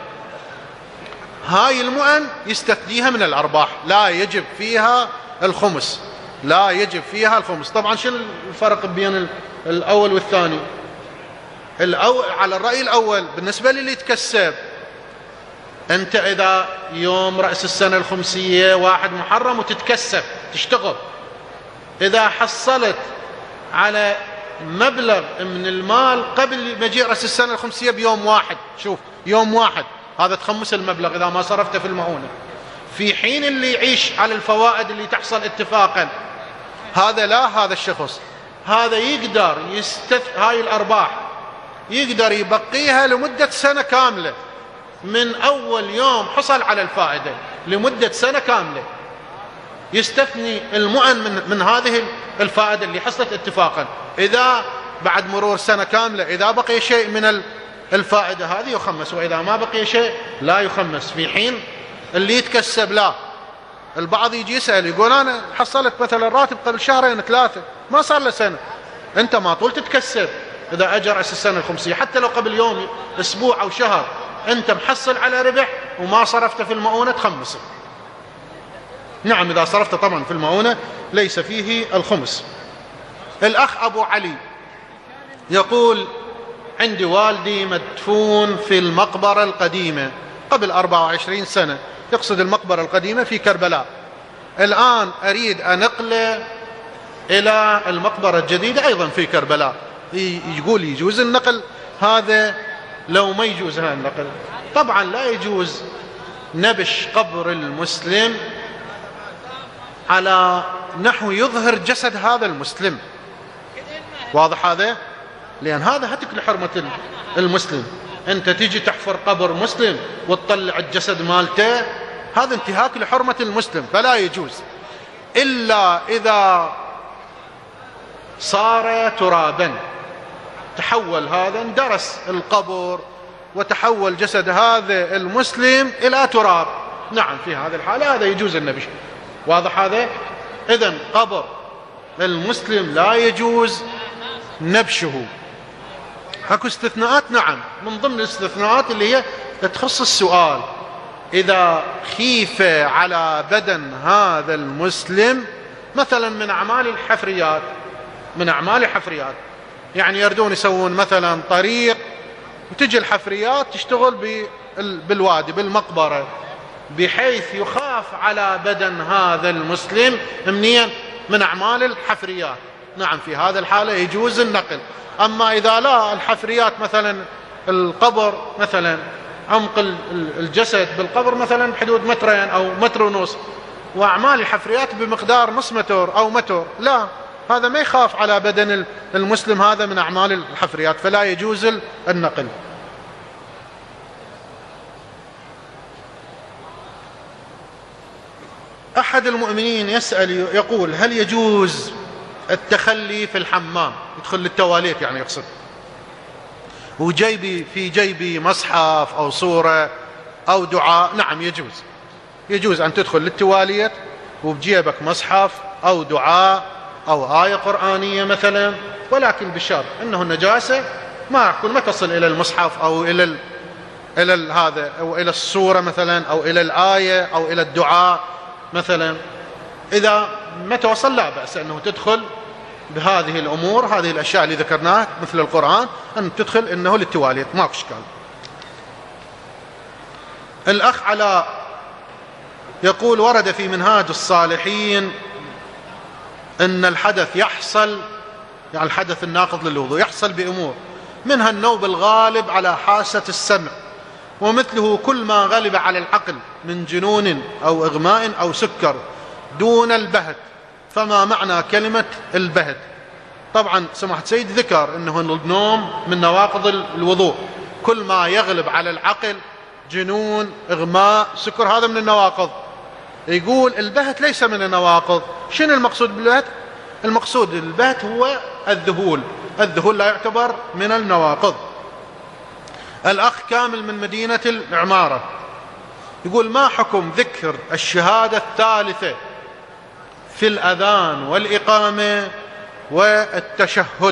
هاي المؤن يستثنيها من الأرباح، لا يجب فيها الخمس، لا يجب فيها الخمس. طبعا شنو الفرق بين الأول والثاني؟ الأول على الرأي الأول بالنسبة للي يتكسب، أنت إذا يوم رأس السنة الخمسية واحد محرم وتتكسب تشتغل، إذا حصلت على مبلغ من المال قبل مجيء رأس السنة الخمسية بيوم واحد، شوف يوم واحد، هذا تخمس المبلغ إذا ما صرفته في المؤونة. في حين اللي يعيش على الفوائد اللي تحصل اتفاقا، هذا لا، هذا الشخص هذا يقدر يستث هاي الأرباح يقدر يبقيها لمدة سنة كاملة من أول يوم حصل على الفائدة لمدة سنة كاملة، يستثني المؤن من, من هذه الفائدة اللي حصلت اتفاقا. إذا بعد مرور سنة كاملة إذا بقي شيء من الفائدة هذه يخمس، وإذا ما بقي شيء لا يخمس. في حين اللي يتكسب لا، البعض يجي يسأل يقول أنا حصلت مثلا راتب قبل شهرين ثلاثة ما صار له سنة، أنت ما طول تتكسب. إذا أجى رأس السنة الخمسية حتى لو قبل يوم أسبوع أو شهر أنت محصل على ربح وما صرفت في المؤونة تخمس. نعم إذا صرفت طبعا في المؤونة ليس فيه الخمس. الأخ أبو علي يقول عندي والدي مدفون في المقبرة القديمة قبل أربعة وعشرين سنة، يقصد المقبرة القديمة في كربلاء، الآن أريد أنقله إلى المقبرة الجديدة أيضا في كربلاء. يقول يجوز النقل هذا؟ لو ما يجوز هذا النقل طبعا لا يجوز نبش قبر المسلم على نحو يظهر جسد هذا المسلم. واضح هذا؟ لأن هذا هتك لحرمة المسلم. أنت تيجي تحفر قبر مسلم وتطلع الجسد مالته، هذا انتهاك لحرمة المسلم، فلا يجوز إلا إذا صار ترابا، تحول هذا، اندرس القبر وتحول جسد هذا المسلم إلى تراب، نعم في هذه الحالة هذا يجوز النبش. واضح هذا؟ إذن قبر المسلم لا يجوز نبشه. اكو استثناءات، نعم، من ضمن الاستثناءات اللي هي تخص السؤال، إذا خيف على بدن هذا المسلم مثلا من أعمال الحفريات، من أعمال الحفريات، يعني يردون يسوون مثلا طريق وتجي الحفريات تشتغل بالوادي بالمقبرة، بحيث يخاف على بدن هذا المسلم منين؟ من أعمال الحفريات، نعم في هذا الحالة يجوز النقل. أما إذا لا، الحفريات مثلا القبر مثلا عمق الجسد بالقبر مثلا بحدود مترين أو متر ونص، وأعمال الحفريات بمقدار نص متر أو متر، لا، هذا ما يخاف على بدن المسلم، هذا من أعمال الحفريات، فلا يجوز النقل. أحد المؤمنين يسأل يقول: هل يجوز التخلي في الحمام، يدخل للتواليت يعني يقصد، وجيبي في جيبي مصحف أو صورة أو دعاء؟ نعم يجوز، يجوز أن تدخل للتواليت وبجيبك مصحف أو دعاء أو آية قرآنية مثلا، ولكن بشرط أنه النجاسة ما يكون ما تصل إلى المصحف أو إلى ال إلى ال هذا أو إلى الصورة مثلا أو إلى الآية أو إلى الدعاء مثلا. إذا ما توصل لا بأس أنه تدخل بهذه الأمور، هذه الأشياء اللي ذكرناها مثل القرآن، أن تدخل إنه للتواليت، ما في إشكال. الأخ علاء يقول: ورد في منهاج الصالحين أن الحدث يحصل، يعني الحدث الناقض للوضوء يحصل بأمور، منها النوم الغالب على حاسة السمع، ومثله كل ما غلب على العقل من جنون أو إغماء أو سكر دون البهت. فما معنى كلمة البهت؟ طبعا سماحة سيد ذكر أنه النوم من نواقض الوضوء، كل ما يغلب على العقل، جنون، إغماء، سكر، هذا من النواقض. يقول البهت ليس من النواقض. شنو المقصود بالبهت؟ المقصود بالبهت هو الذهول، الذهول لا يعتبر من النواقض. الأخ كامل من مدينة العمارة يقول: ما حكم ذكر الشهادة الثالثة في الأذان والإقامة والتشهد؟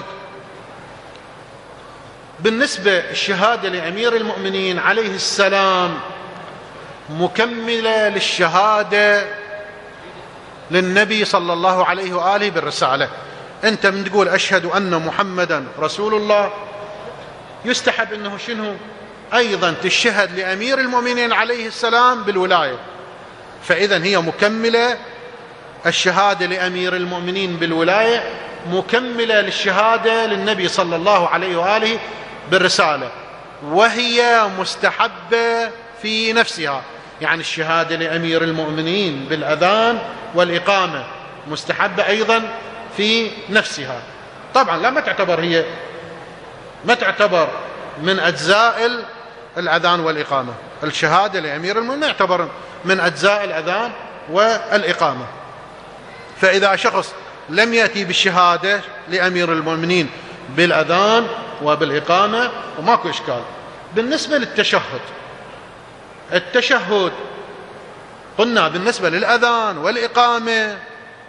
بالنسبة الشهادة لأمير المؤمنين عليه السلام مكملة للشهادة للنبي صلى الله عليه وآله بالرسالة. أنت من تقول أشهد أن محمدا رسول الله، يستحب أنه شنو أيضا تشهد لأمير المؤمنين عليه السلام بالولاية، فإذا هي مكملة، الشهادة لأمير المؤمنين بالولاية مكملة للشهادة للنبي صلى الله عليه وآله بالرسالة، وهي مستحبة في نفسها. يعني الشهادة لأمير المؤمنين بالأذان والإقامة مستحبة أيضا في نفسها. طبعا لا، ما تعتبر هي ما تعتبر من أجزاء الأذان والإقامة، الشهادة لأمير المؤمنين يعتبر من أجزاء الأذان والإقامة. فإذا شخص لم يأتي بالشهادة لأمير المؤمنين بالأذان وبالإقامة وماكو إشكال. بالنسبة للتشهد، التشهد قلنا بالنسبة للأذان والإقامة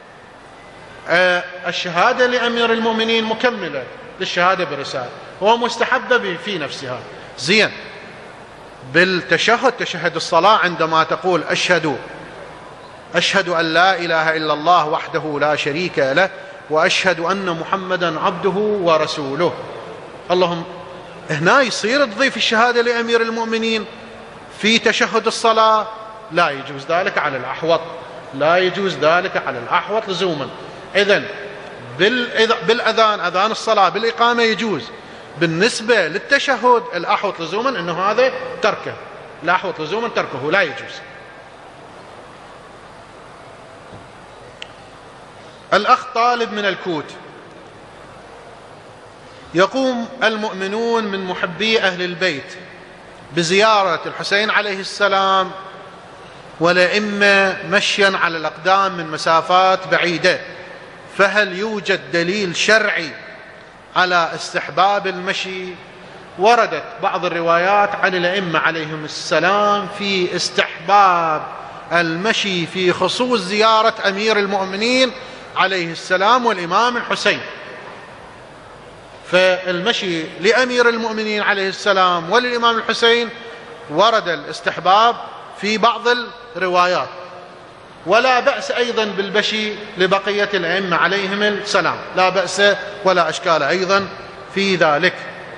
الشهادة لأمير المؤمنين مكملة للشهادة بالرسالة ومستحبة في نفسها. زين، بالتشهد، تشهد الصلاة، عندما تقول أشهد أشهد أن لا إله إلا الله وحده لا شريك له وأشهد أن محمدا عبده ورسوله، اللهم هنا يصير تضيف الشهادة لأمير المؤمنين في تشهد الصلاة؟ لا يجوز ذلك على الأحوط، لا يجوز ذلك على الأحوط لزوما. إذن بالأذان، أذان الصلاة، بالإقامة يجوز. بالنسبة للتشهد الأحوط لزوما أنه هذا تركه، لا أحوط لزوما تركه لا يجوز. الأخ طالب من الكوت يقوم المؤمنون من محبي أهل البيت بزيارة الحسين عليه السلام والأئمة مشيا على الأقدام من مسافات بعيدة، فهل يوجد دليل شرعي على استحباب المشي؟ وردت بعض الروايات عن الأئمة عليهم السلام في استحباب المشي في خصوص زيارة أمير المؤمنين عليه السلام والإمام الحسين. فالمشي لأمير المؤمنين عليه السلام وللإمام الحسين ورد الاستحباب في بعض الروايات، ولا بأس أيضا بالمشي لبقية الأئمة عليهم السلام، لا بأس ولا أشكال أيضا في ذلك.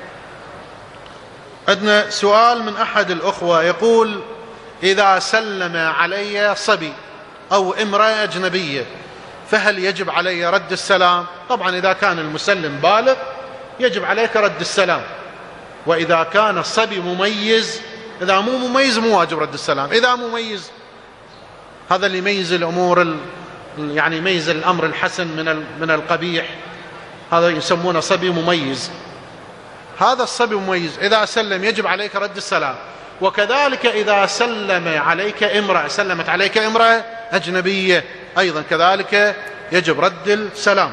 عندنا سؤال من أحد الأخوة يقول: إذا سلم علي صبي أو امرأة أجنبية فهل يجب علي رد السلام؟ طبعا إذا كان المسلم بالغ يجب عليك رد السلام، وإذا كان الصبي مميز، إذا مو مميز مو واجب رد السلام. إذا مميز، هذا اللي يميز الأمور، يعني يميز الأمر الحسن من من القبيح، هذا يسمونه صبي مميز. هذا الصبي مميز إذا سلم يجب عليك رد السلام. وكذلك إذا سلم عليك امرأة، سلمت عليك امرأة أجنبية أيضا كذلك يجب رد السلام.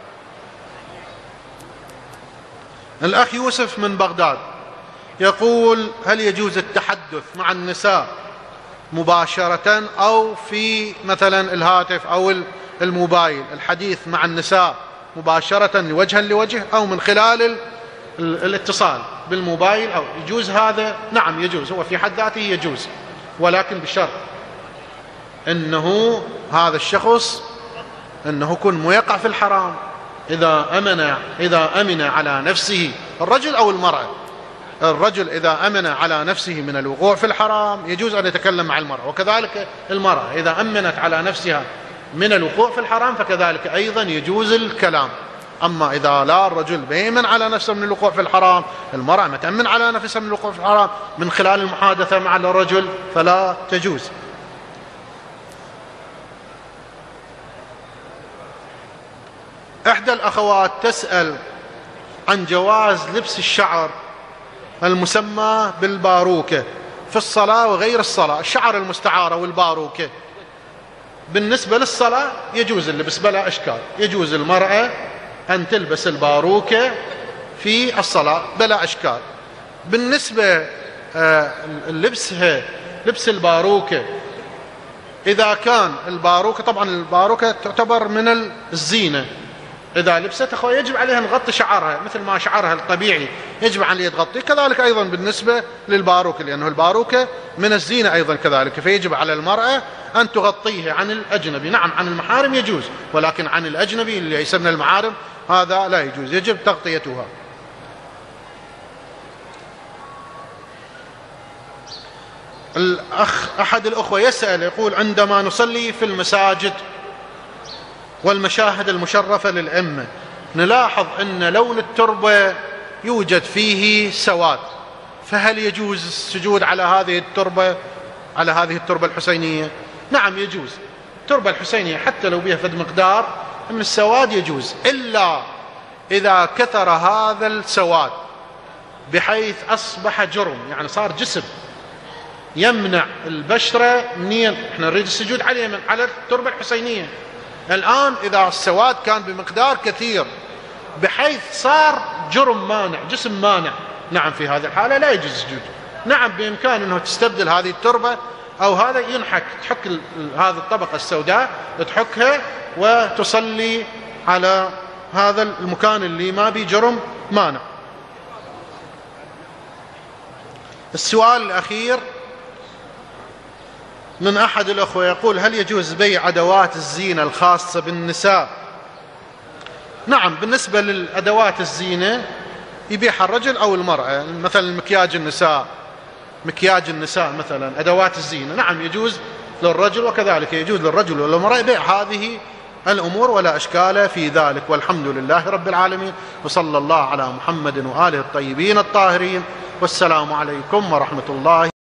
الأخ يوسف من بغداد يقول: هل يجوز التحدث مع النساء مباشرة أو في مثلا الهاتف أو الموبايل، الحديث مع النساء مباشرة وجها لوجه أو من خلال الاتصال بالموبايل، أو يجوز هذا؟ نعم يجوز، هو في حد ذاته يجوز، ولكن بشرط أنه هذا الشخص أنه يكون ميقع في الحرام. إذا أمن إذا أمن على نفسه الرجل أو المرأة، الرجل إذا أمن على نفسه من الوقوع في الحرام يجوز أن يتكلم مع المرأة، وكذلك المرأة إذا أمنت على نفسها من الوقوع في الحرام فكذلك أيضا يجوز الكلام. أما إذا لا الرجل بيمن على نفسه من الوقوع في الحرام، المرأة ما تأمن على نفسها من الوقوع في الحرام من خلال المحادثة مع الرجل فلا تجوز. إحدى الأخوات تسأل عن جواز لبس الشعر المسمى بالباروكة في الصلاة وغير الصلاة، الشعر المستعارة والباروكة. بالنسبة للصلاة يجوز اللبس بلا إشكال، يجوز المرأة أن تلبس الباروكة في الصلاة بلا إشكال. بالنسبة لبسها لبس الباروكة، إذا كان الباروكة، طبعا الباروكة تعتبر من الزينة، إذا لبست أخوة يجب عليها أن تغطي شعرها مثل ما شعرها الطبيعي يجب عليها تغطي، كذلك أيضا بالنسبة للباروكة، لأنه الباروكة من الزينة أيضا كذلك، فيجب على المرأة أن تغطيه عن الأجنبي. نعم عن المحارم يجوز، ولكن عن الأجنبي اللي يسمى المحارم هذا لا يجوز، يجب تغطيتها. الأخ أحد الأخوة يسأل يقول: عندما نصلي في المساجد والمشاهد المشرفة للأئمة نلاحظ أن لون التربة يوجد فيه سواد، فهل يجوز السجود على هذه التربة على هذه التربة الحسينية؟ نعم يجوز، التربة الحسينية حتى لو بها فد مقدار من السواد يجوز، إلا إذا كثر هذا السواد بحيث أصبح جرم، يعني صار جسم يمنع البشرة منين احنا نريد السجود عليه من على التربة الحسينية. الآن إذا السواد كان بمقدار كثير بحيث صار جرم مانع، جسم مانع، نعم في هذه الحالة لا يجوز السجود. نعم بإمكان أنه تستبدل هذه التربة أو هذا ينحك، تحك هذه الطبقة السوداء تحكها وتصلي على هذا المكان اللي ما بيه جرم مانع. السؤال الأخير من أحد الأخوة يقول: هل يجوز بيع أدوات الزينة الخاصة بالنساء؟ نعم بالنسبة للأدوات الزينة يبيعها الرجل أو المرأة، مثلا مكياج النساء، مكياج النساء مثلا أدوات الزينة، نعم يجوز للرجل وكذلك يجوز للرجل والمرأة بيع هذه الأمور ولا أشكال في ذلك. والحمد لله رب العالمين، وصلى الله على محمد وآله الطيبين الطاهرين، والسلام عليكم ورحمة الله.